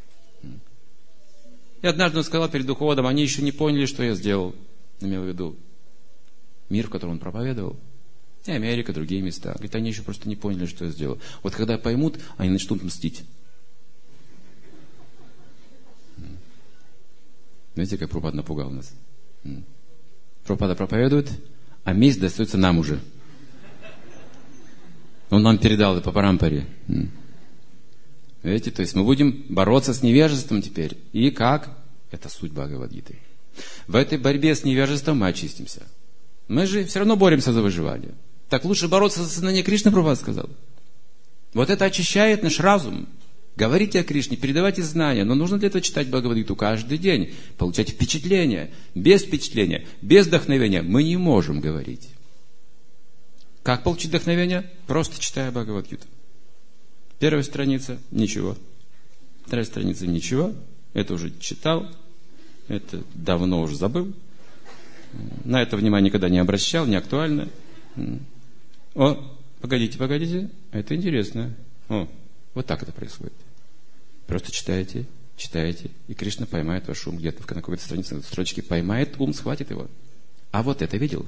И однажды он сказал перед уходом, они еще не поняли, что я сделал. Имел в виду мир, в котором он проповедовал. И Америка, другие места. Говорит, они еще просто не поняли, что я сделал. Вот когда поймут, они начнут мстить. Знаете, как Прабхупада напугал нас? Прабхупада проповедует, а месть достается нам уже. Он нам передал это по парампаре. Видите, то есть мы будем бороться с невежеством теперь. И как? Это суть Бхагавад-гиты. В этой борьбе с невежеством мы очистимся. Мы же все равно боремся за выживание. Так лучше бороться за сознание Кришны, Прабхупада сказал. Вот это очищает наш разум. Говорите о Кришне, передавайте знания, но нужно для этого читать Бхагавад-гиту каждый день, получать впечатление. Без впечатления, без вдохновения мы не можем говорить. Как получить вдохновение? Просто читая Бхагавад-гиту. Первая страница – ничего. Вторая страница – ничего. Это уже читал, это давно уже забыл. На это внимание никогда не обращал, не актуально. О, погодите, погодите, это интересно. О, вот так это происходит. Просто читаете, читаете, и Кришна поймает ваш ум где-то на какой-то странице, на строчке, поймает ум, схватит его. А вот это видел?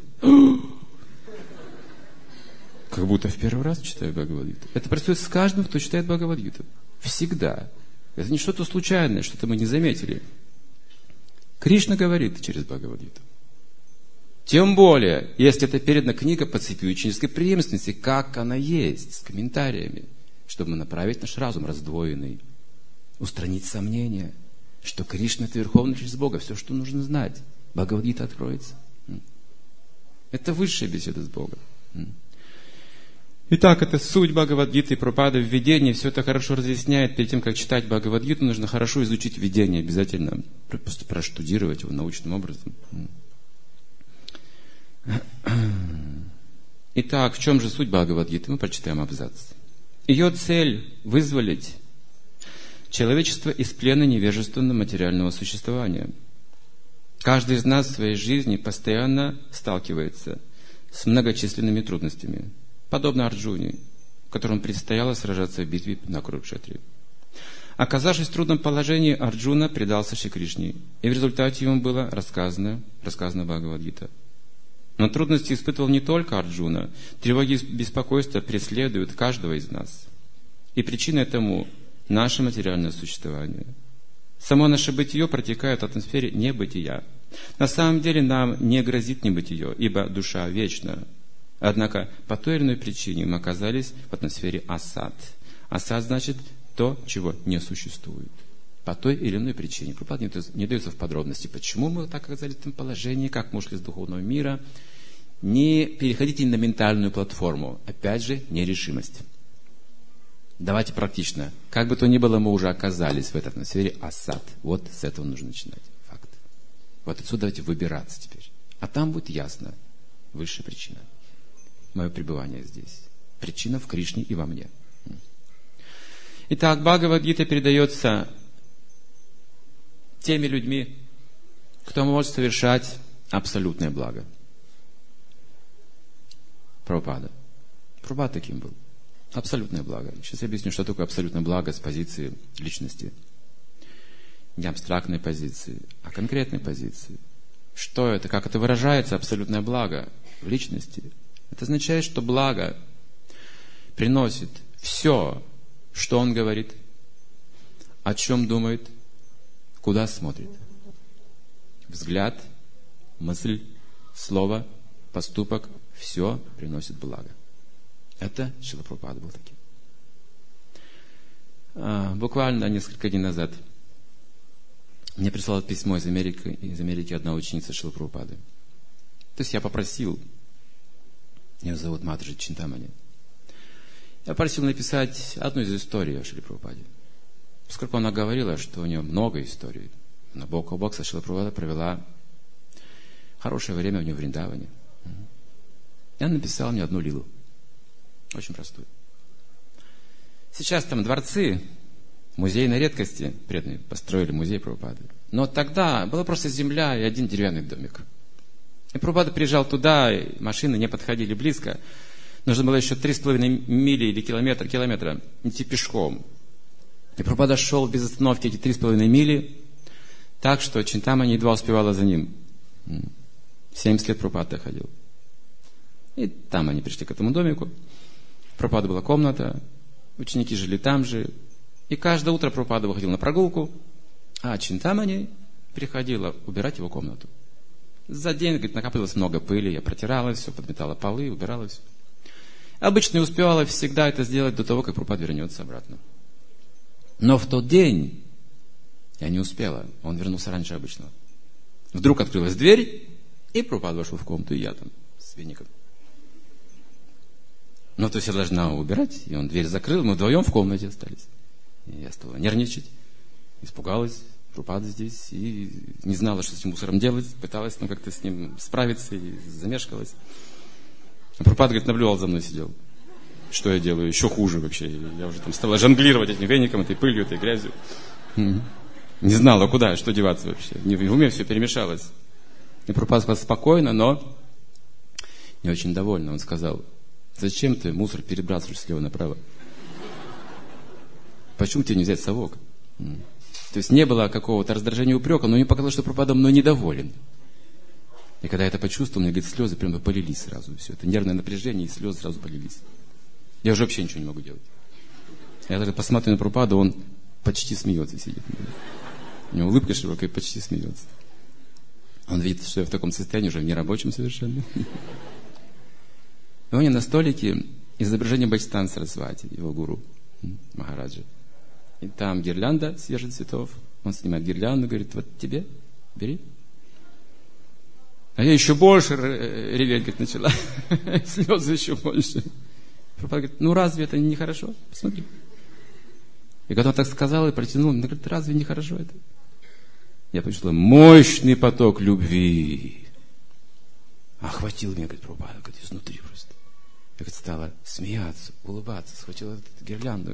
Как будто в первый раз читаю Бхагавад-гиту. Это происходит с каждым, кто читает Бхагавад-гиту. Всегда. Это не что-то случайное, что-то мы не заметили. Кришна говорит через Бхагавад-гиту. Тем более, если это передана книга по цепи ученической преемственности, как она есть, с комментариями, чтобы направить наш разум раздвоенный, устранить сомнения, что Кришна – это верховный через Бога, все, что нужно знать. Бхагавад-гита откроется. Это высшая беседа с Богом. Итак, это суть Бхагавад-гиты и Прабхупада. Введение все это хорошо разъясняет. Перед тем, как читать Бхагавад-гиту, нужно хорошо изучить введение, обязательно просто проштудировать его научным образом. Итак, в чем же суть Бхагавад-гиты? Мы прочитаем абзац. Ее цель – вызволить человечество из плена невежественного материального существования. Каждый из нас в своей жизни постоянно сталкивается с многочисленными трудностями, подобно Арджуне, которому предстояло сражаться в битве на Курукшетре. Оказавшись в трудном положении, Арджуна предался Шри Кришне, и в результате ему было рассказано, рассказано Бхагавад-гита. Но трудности испытывал не только Арджуна. Тревоги и беспокойства преследуют каждого из нас. И причиной этому наше материальное существование. Само наше бытие протекает в атмосфере небытия. На самом деле нам не грозит небытие, ибо душа вечна. Однако по той или иной причине мы оказались в атмосфере асад. Асад значит то, чего не существует. По той или иной причине. Прабхупада не дается в подробности, почему мы так оказались в этом положении, как мы ушли из духовного мира. Не переходите на ментальную платформу. Опять же, нерешимость. Давайте практично. Как бы то ни было, мы уже оказались в этой атмосфере асад. Вот с этого нужно начинать. Факт. Вот отсюда давайте выбираться теперь. А там будет ясно. Высшая причина. Мое пребывание здесь. Причина в Кришне и во мне. Итак, Бхагавад-гита передается теми людьми, кто может совершать абсолютное благо. Прабхупада. Прабхупада таким был. Абсолютное благо. Сейчас я объясню, что такое абсолютное благо с позиции личности. Не абстрактной позиции, а конкретной позиции. Что это, как это выражается, абсолютное благо в личности? Это означает, что благо приносит все, что он говорит, о чем думает, куда смотрит. Взгляд, мысль, слово, поступок, все приносит благо. Это Шрила Прабхупада был таким. А, буквально несколько дней назад мне прислало письмо из Америки, из Америки одна ученица Шрилы Прабхупады. То есть я попросил, ее зовут Матаджи Чинтамани, я просил написать одну из историй о Шриле Прабхупаде. Поскольку она говорила, что у нее много историй. На бок о бок со Шрилой Прабхупадой провела хорошее время у нее в Вриндаване. И она написала мне одну лилу. Очень простую. Сейчас там дворцы, музей на редкости, преданные построили музей Прабхупады. Но тогда была просто земля и один деревянный домик. И Прабхупада приезжал туда, и машины не подходили близко. Нужно было еще три с половиной мили или километра, километра идти пешком. И Прабхупада шел без остановки эти три с половиной мили, так что Чинтамани едва успевала за ним. семьдесят лет Прабхупада ходил. И там они пришли к этому домику. У Прабхупады была комната, ученики жили там же. И каждое утро Прабхупада выходил на прогулку, а Чинтамани приходила убирать его комнату. За день, говорит, накопилось много пыли, я протирала все, подметала полы, убирала все. Обычно не успевала всегда это сделать до того, как Прабхупада вернется обратно. Но в тот день я не успела, он вернулся раньше обычного. Вдруг открылась дверь, и Прабхупада вошел в комнату, и я там с веником. Ну, то есть я должна убирать, и он дверь закрыл, мы вдвоем в комнате остались. И я стала нервничать, испугалась, Прабхупада здесь, и не знала, что с этим мусором делать, пыталась ну, как-то с ним справиться, и замешкалась. А Прабхупада, говорит, наблюдал за мной, сидел. Что я делаю? Еще хуже вообще. Я уже там стала жонглировать этим веником, этой пылью, этой грязью. Не знала, куда, что деваться вообще. В уме все перемешалось. И Прабхупада сказал спокойно, но не очень довольно. Он сказал: зачем ты мусор перебрасываешь слева направо? Почему тебе не взять совок? То есть не было какого-то раздражения, упрека, но мне показалось, что Прабхупада мной недоволен. И когда я это почувствовал, мне, говорит, слезы прямо полились сразу. Все это нервное напряжение, и слезы сразу полились. Я уже вообще ничего не могу делать. Я даже посмотрю на Прабхупаду, он почти смеется, сидит. У него улыбка широкая, почти смеется. Он видит, что я в таком состоянии, уже в нерабочем совершенно. И у него на столике изображение Бхактисиданта Сарасвати, его гуру, Махараджа. И там гирлянда свежих цветов. Он снимает гирлянду, говорит: вот тебе, бери. А я еще больше реветь, говорит, начала. Слезы еще больше. Прабхупада говорит: ну разве это не хорошо? Посмотри. И когда он так сказал и протянул, он говорит: разве не хорошо это? Я почувствовал мощный поток любви. Охватил меня, говорит, Прабхупада, говорит, изнутри просто. Я, говорит, стала смеяться, улыбаться, схватила эту гирлянду.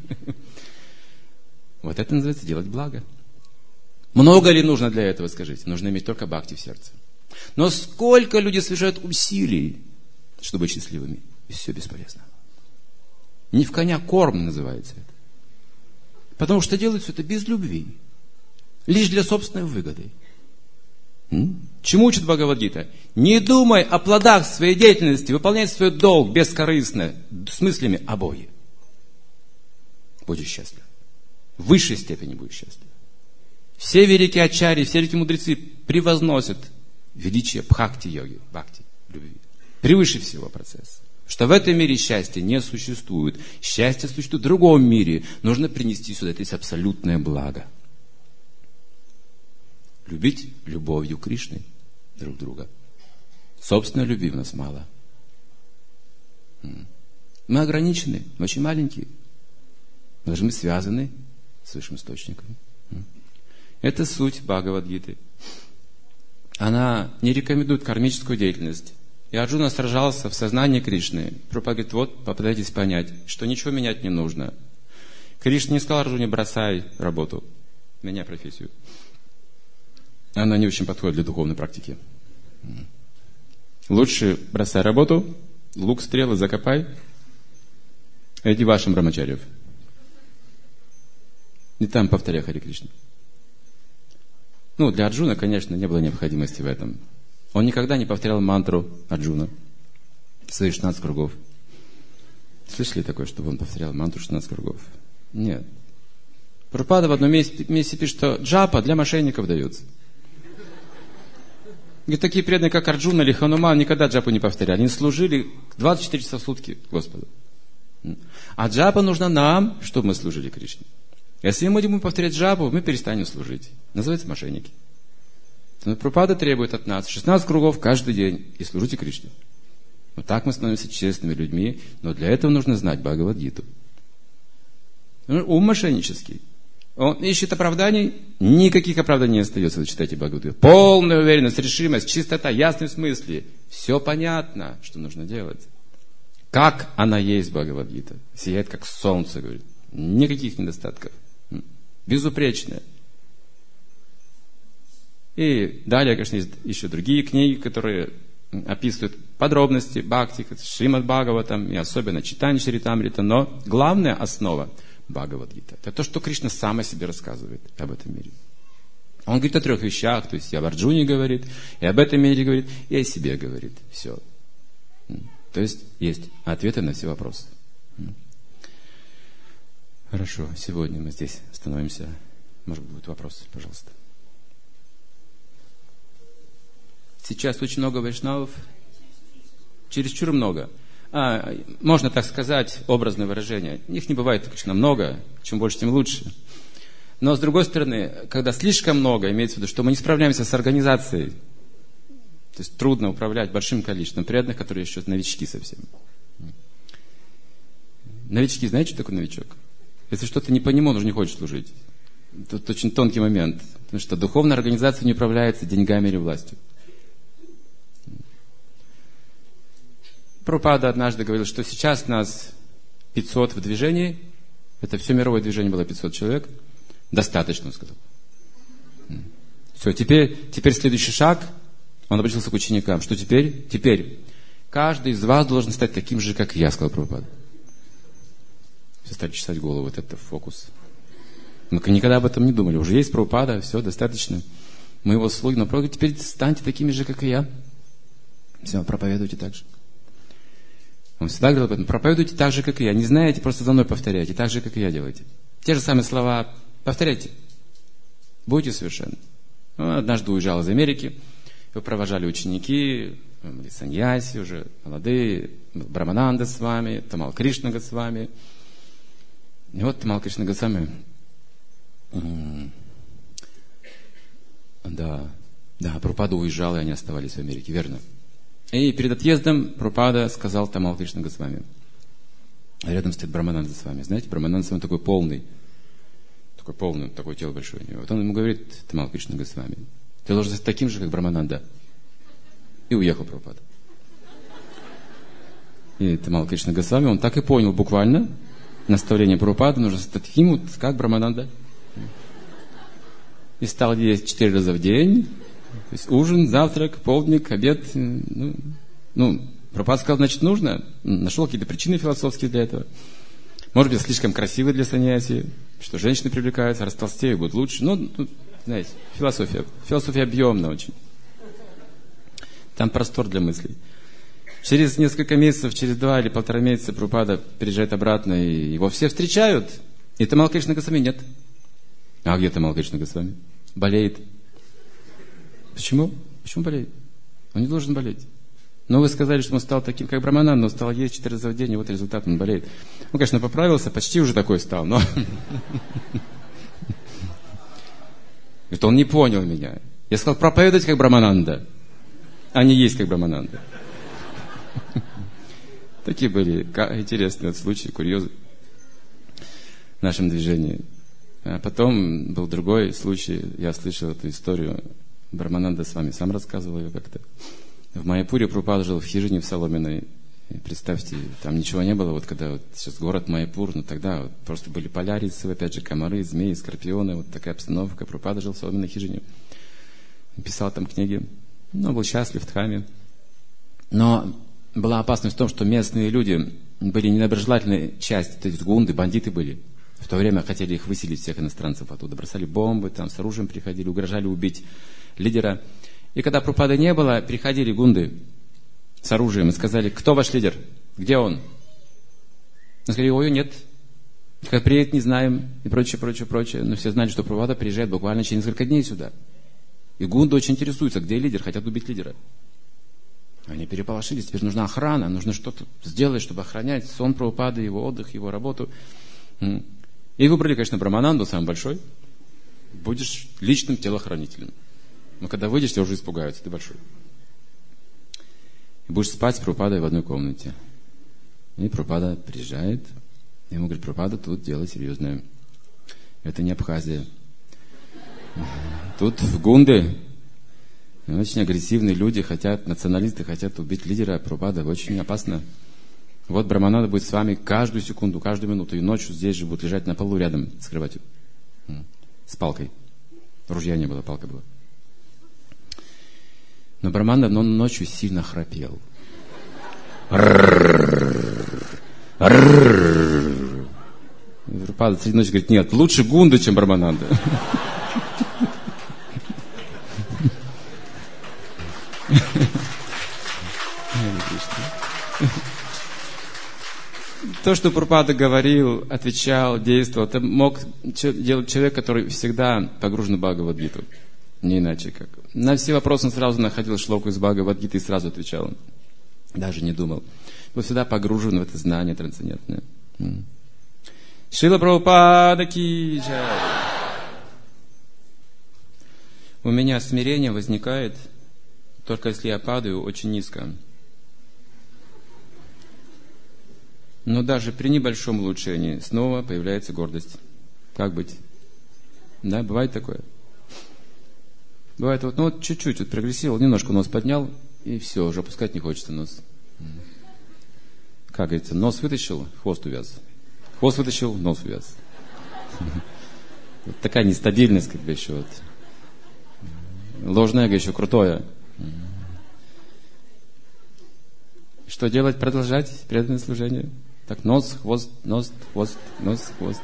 Вот это называется делать благо. Много ли нужно для этого, скажите? Нужно иметь только бхакти в сердце. Но сколько люди совершают усилий, чтобы быть счастливыми, и все бесполезно. Не в коня корм называется это. Потому что делают все это без любви. Лишь для собственной выгоды. М? Чему учит Бхагавад-гита? Не думай о плодах своей деятельности, выполняй свой долг бескорыстно, с мыслями о Боге. Будешь счастлив. В высшей степени будешь счастлив. Все великие ачарьи, все великие мудрецы превозносят величие бхакти-йоги, бхакти, любви. Превыше всего процесса. Что в этом мире счастья не существует. Счастье существует в другом мире. Нужно принести сюда, это есть абсолютное благо. Любить любовью Кришны друг друга. Собственной любви у нас мало. Мы ограничены, мы очень маленькие. Мы должны быть связаны с высшим источником. Это суть Бхагавад-гиты. Она не рекомендует кармическую деятельность. И Арджуна сражался в сознании Кришны. Прабхупада говорит: вот, попытайтесь понять, что ничего менять не нужно. Кришна не сказал Арджуне: бросай работу, меняй профессию. Она не очень подходит для духовной практики. Лучше бросай работу, лук, стрелы закопай, иди вашим брамачарьев. И там повторяй Харе Кришна. Ну, для Арджуна, конечно, не было необходимости в этом. Он никогда не повторял мантру Арджуна. свои шестнадцать кругов. Слышали такое, чтобы он повторял мантру шестнадцать кругов? Нет. Прабхупада в одном месте, месте пишет, что джапа для мошенников дается. И такие преданные, как Арджуна или Хануман, никогда джапу не повторяли. Они служили двадцать четыре часа в сутки Господу. А джапа нужна нам, чтобы мы служили Кришне. Если мы будем повторять джапу, мы перестанем служить. Называется мошенники. Но Прабхупада требует от нас шестнадцать кругов каждый день и служите Кришне. Вот так мы становимся честными людьми, но для этого нужно знать Бхагавад-гиту. Ум мошеннический. Он ищет оправданий, никаких оправданий не остается, вы читаете Бхагавад-гиту. Полная уверенность, решимость, чистота, ясность в смысле. Все понятно, что нужно делать. Как она есть, Бхагавад-гита. Сияет, как солнце, говорит. Никаких недостатков. Безупречная. И далее, конечно, есть еще другие книги, которые описывают подробности бхакти, Шримад Бхагаватам, и особенно Читание Чаритамрита, но главная основа Бхагавад-гита — это то, что Кришна сам о себе рассказывает об этом мире. Он говорит о трех вещах, то есть и об Арджуне говорит, и об этом мире говорит, и о себе говорит. Все. То есть есть ответы на все вопросы. Хорошо, сегодня мы здесь остановимся. Может быть, будут вопросы, пожалуйста. Сейчас очень много вайшнавов. Чересчур много. А, можно так сказать, образное выражение. Их не бывает, конечно, много. Чем больше, тем лучше. Но, с другой стороны, когда слишком много, имеется в виду, что мы не справляемся с организацией. То есть трудно управлять большим количеством преданных, которые еще новички совсем. Новички, знаете, что такое новичок? Если что-то не по нему, он уже не хочет служить. Тут очень тонкий момент. Потому что духовная организация не управляется деньгами или властью. Прабхупада однажды говорил, что сейчас нас пятьсот в движении. Это все мировое движение было пятьсот человек. Достаточно, он сказал. Все, теперь, теперь следующий шаг. Он обратился к ученикам. Что теперь? Теперь каждый из вас должен стать таким же, как я, сказал Прабхупада. Все стали чесать голову. Вот это фокус. Мы никогда об этом не думали. Уже есть Прабхупада, все, достаточно. Мы его слуги. Но Прабхупада, теперь станьте такими же, как и я. Все, проповедуйте так же. Он всегда говорил об этом. Проповедуйте так же, как и я. Не знаете, просто за мной повторяйте. Так же, как и я делайте. Те же самые слова повторяйте. Будьте совершенны. Он однажды уезжал из Америки. Его провожали ученики, были саньяси уже, молодые. Брамананда с вами, Тамал Кришна с вами. И вот Тамал Кришна с вами. Да, да, Прабхупада уезжал, и они оставались в Америке, верно. И перед отъездом Прабхупада сказал Тамал Кришна Госвами. Рядом стоит Брамананда с вами. Знаете, Брамананда с вами такой полный. Такой полный, такое тело большое у него. Вот он ему говорит, Тамал Кришна Госвами, ты должен стать таким же, как Брамананда. И уехал Прабхупада. И Тамал Кришна Госвами, он так и понял буквально наставление Прабхупады, нужно стать таким вот, как Брамананда. И стал есть четыре раза в день. То есть ужин, завтрак, полдник, обед. Ну, ну Прабхупада сказал, значит, нужно. Нашел какие-то причины философские для этого. Может быть, слишком красивый для саньяси, что женщины привлекаются, растолстеют, будут лучше. Ну, ну, знаете, философия. Философия объемная очень. Там простор для мыслей. Через несколько месяцев, через два или полтора месяца Прабхупада приезжает обратно, и его все встречают. И Тамал Кришна Госвами нет. А где Тамал Кришна Госвами? Болеет. Почему? Почему болеет? Он не должен болеть. Но вы сказали, что он стал таким, как Брамананда, но стал есть четыре раза в день, и вот результат, он болеет. Он, конечно, поправился, почти уже такой стал, но... Это он не понял меня. Я сказал, проповедовать, как Брамананда, а не есть, как Брамананда. Такие были интересные случаи, курьезы в нашем движении. А потом был другой случай, я слышал эту историю, Брамананда с вами сам рассказывал ее как-то. В Майяпуре Прабхупада жил в хижине в соломенной. И представьте, там ничего не было, вот когда вот сейчас город Майяпур, но тогда вот просто были полярицы, опять же, комары, змеи, скорпионы, вот такая обстановка. Прабхупада жил в соломенной хижине, писал там книги, но был счастлив в Дхаме. Но была опасность в том, что местные люди были недоброжелательной частью, то есть гунды, бандиты были. В то время хотели их выселить, всех иностранцев оттуда. Бросали бомбы, там с оружием приходили, угрожали убить лидера. И когда Прабхупады не было, приходили гунды с оружием и сказали: кто ваш лидер? Где он? Мы сказали: ой, нет. Как приедет, не знаем, и прочее, прочее, прочее. Но все знали, что Прабхупада приезжает буквально через несколько дней сюда. И гунды очень интересуются, где лидер, хотят убить лидера. Они переполошились, теперь нужна охрана, нужно что-то сделать, чтобы охранять сон Прабхупады, его отдых, его работу. И выбрали, конечно, Брамананду, самый большой. Будешь личным телохранителем. Но когда выйдешь, тебя уже испугаются, ты большой. И будешь спать с Прабхупадой в одной комнате. И Прабхупада приезжает, и ему говорит: Прабхупада, тут дело серьезное. Это не Абхазия. Тут в гунды очень агрессивные люди хотят, националисты хотят убить лидера Прабхупады. Очень опасно. Вот Брамананда будет с вами каждую секунду, каждую минуту. И ночью здесь же будет лежать на полу рядом с кроватью. С палкой. Ружья не было, палка была. Но Брамананда но ночью сильно храпел. Прабхупада среди ночи говорит: нет, лучше гунды, чем Брамананда. То, что Прабхупада говорил, отвечал, действовал, это мог делать человек, который всегда погружен в Бхагавад-гиту. Не иначе как. На все вопросы он сразу находил шлоку из Бхагавад-гиты и сразу отвечал. Даже не думал. Он всегда погружен в это знание трансцендентное. Шрила Прабхупада ки джай. У меня смирение возникает только если я падаю очень низко. Но даже при небольшом улучшении снова появляется гордость. Как быть? Да, бывает такое. Бывает вот, ну вот чуть-чуть вот прогрессировал, немножко нос поднял, и все, уже опускать не хочется нос. Как говорится, нос вытащил, хвост увяз. Хвост вытащил, нос увяз. Вот такая нестабильность, как бы еще вот. Ложное эго еще крутое. Что делать? Продолжать преданное служение. Так, нос, хвост, нос, хвост, нос, хвост.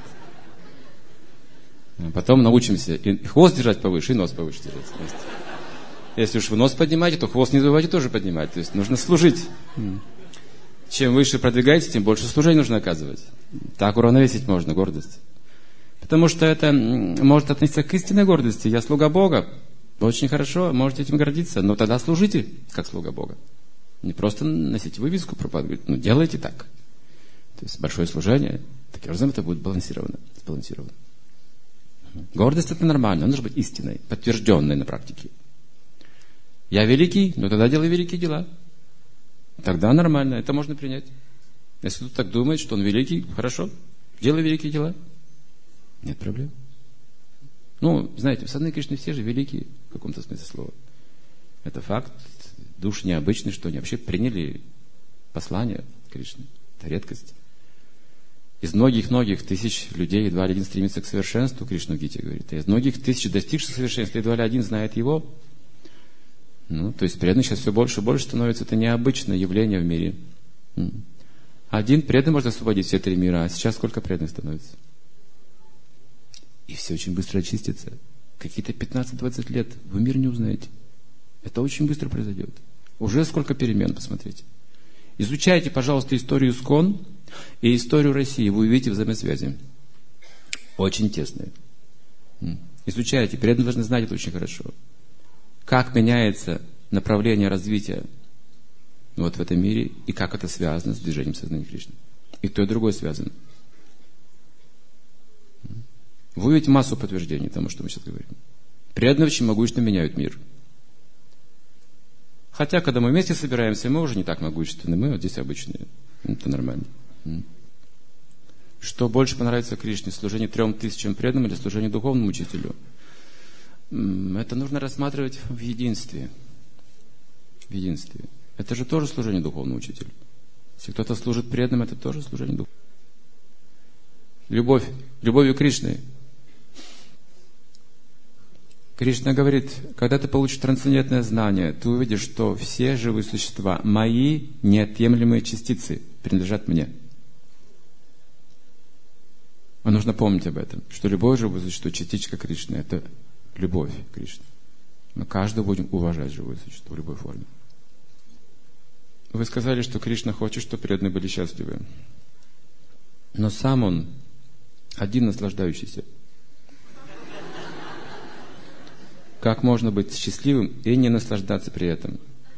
А потом научимся и хвост держать повыше, и нос повыше держать. Если уж вы нос поднимаете, то хвост не забывайте тоже поднимать. То есть нужно служить. Чем выше продвигаетесь, тем больше служения нужно оказывать. Так уравновесить можно гордость. Потому что это может относиться к истинной гордости. Я слуга Бога. Очень хорошо, можете этим гордиться. Но тогда служите, как слуга Бога. Не просто носите вывеску, Прабхупада говорит: ну делайте так. То есть большое служение, таким образом это будет балансировано. сбалансировано. Гордость — это нормально, она должна быть истинной, подтвержденной на практике. Я великий, но тогда делай великие дела. Тогда нормально, это можно принять. Если кто-то так думает, что он великий, хорошо, делай великие дела. Нет проблем. Ну, знаете, в садхане Кришны все же великие, в каком-то смысле слова. Это факт. Души необычные, что они вообще приняли послание Кришны. Это редкость. Из многих-многих тысяч людей едва ли один стремится к совершенству, Кришна в Гите говорит. А из многих тысяч достигших совершенства едва ли один знает его. Ну, то есть преданных сейчас все больше и больше становится. Это необычное явление в мире. Один преданный может освободить все три мира, а сейчас сколько преданных становится? И все очень быстро очистится. Какие-то пятнадцать-двадцать лет вы мир не узнаете. Это очень быстро произойдет. Уже сколько перемен, посмотрите. Изучайте, пожалуйста, историю ИСККОН и историю России. Вы увидите взаимосвязи. Очень тесные. Изучайте. Преданные должны знать это очень хорошо. Как меняется направление развития вот в этом мире и как это связано с движением сознания Кришны. И то, и другое связано. Вы увидите массу подтверждений тому, что мы сейчас говорим. Преданные очень могущественно меняют мир. Хотя, когда мы вместе собираемся, мы уже не так могущественны. Мы вот здесь обычные. Это нормально. Что больше понравится Кришне? Служение трем тысячам преданным или служение духовному учителю? Это нужно рассматривать в единстве. В единстве. Это же тоже служение духовному учителю. Если кто-то служит преданным, это тоже служение духовному. Любовь. Любовью Кришны. Кришна говорит, когда ты получишь трансцендентное знание, ты увидишь, что все живые существа, мои неотъемлемые частицы, принадлежат мне. А нужно помнить об этом, что любое живое существо, частичка Кришны, это любовь Кришны. Мы каждого будем уважать живое существо в любой форме. Вы сказали, что Кришна хочет, чтобы преданные были счастливы. Но сам он один наслаждающийся. Как можно быть счастливым и не наслаждаться при этом?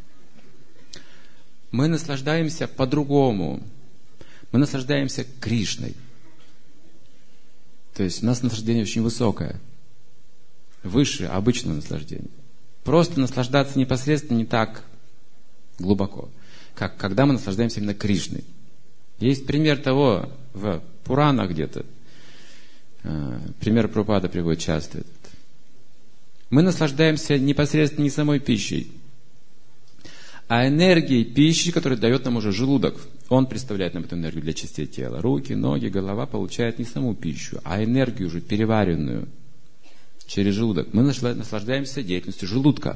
Мы наслаждаемся по-другому. Мы наслаждаемся Кришной. То есть у нас наслаждение очень высокое. Выше обычного наслаждения. Просто наслаждаться непосредственно не так глубоко, как когда мы наслаждаемся именно Кришной. Есть пример того в Пуранах где-то. Пример Прабхупада приводит часто этот. Мы наслаждаемся непосредственно не самой пищей, а энергией пищи, которую дает нам уже желудок. Он представляет нам эту энергию для частей тела. Руки, ноги, голова получают не саму пищу, а энергию уже переваренную через желудок. Мы наслаждаемся деятельностью желудка.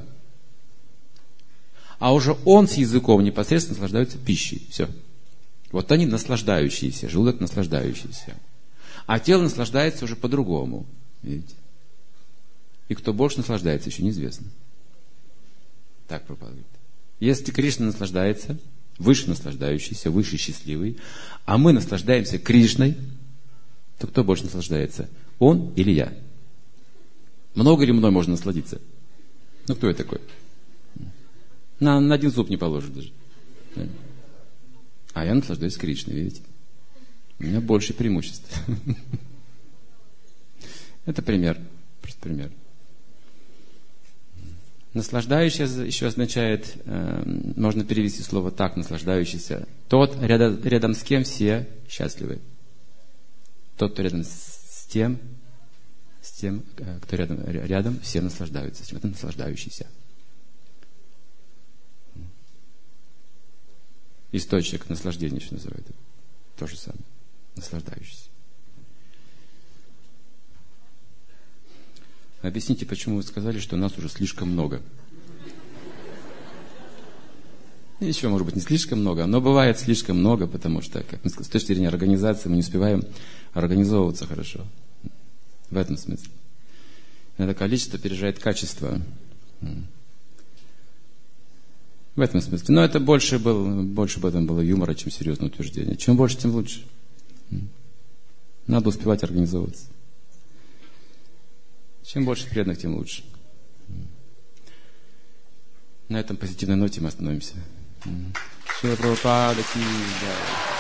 А уже он с языком непосредственно наслаждается пищей. Все. Вот они наслаждающиеся, желудок наслаждающийся. А тело наслаждается уже по-другому. Видите? И кто больше наслаждается, еще неизвестно. Так Прабхупада говорит. Если Кришна наслаждается, выше наслаждающийся, выше счастливый, а мы наслаждаемся Кришной, то кто больше наслаждается? Он или я? Много ли мной можно насладиться? Ну, кто я такой? На, на один зуб не положит даже. А я наслаждаюсь Кришной, видите? У меня больше преимуществ. Это пример. Просто пример. Наслаждающийся еще означает, э, можно перевести слово так, наслаждающийся. Тот, рядом, рядом с кем все счастливы. Тот, кто рядом с тем, с тем, кто рядом, рядом все наслаждаются. Это наслаждающийся. Источник наслаждения еще называют. То же самое. Наслаждающийся. Объясните, почему вы сказали, что нас уже слишком много. Еще, может быть, не слишком много, но бывает слишком много, потому что, как мы сказали, с точки зрения организации мы не успеваем организовываться хорошо. В этом смысле. Это количество опережает качество. В этом смысле. Но это больше, был, больше в этом было юмора, чем серьезное утверждение. Чем больше, тем лучше. Надо успевать организовываться. Чем больше преданных, тем лучше. На этом позитивной ноте мы остановимся. Шрила Прабхупада ки джай.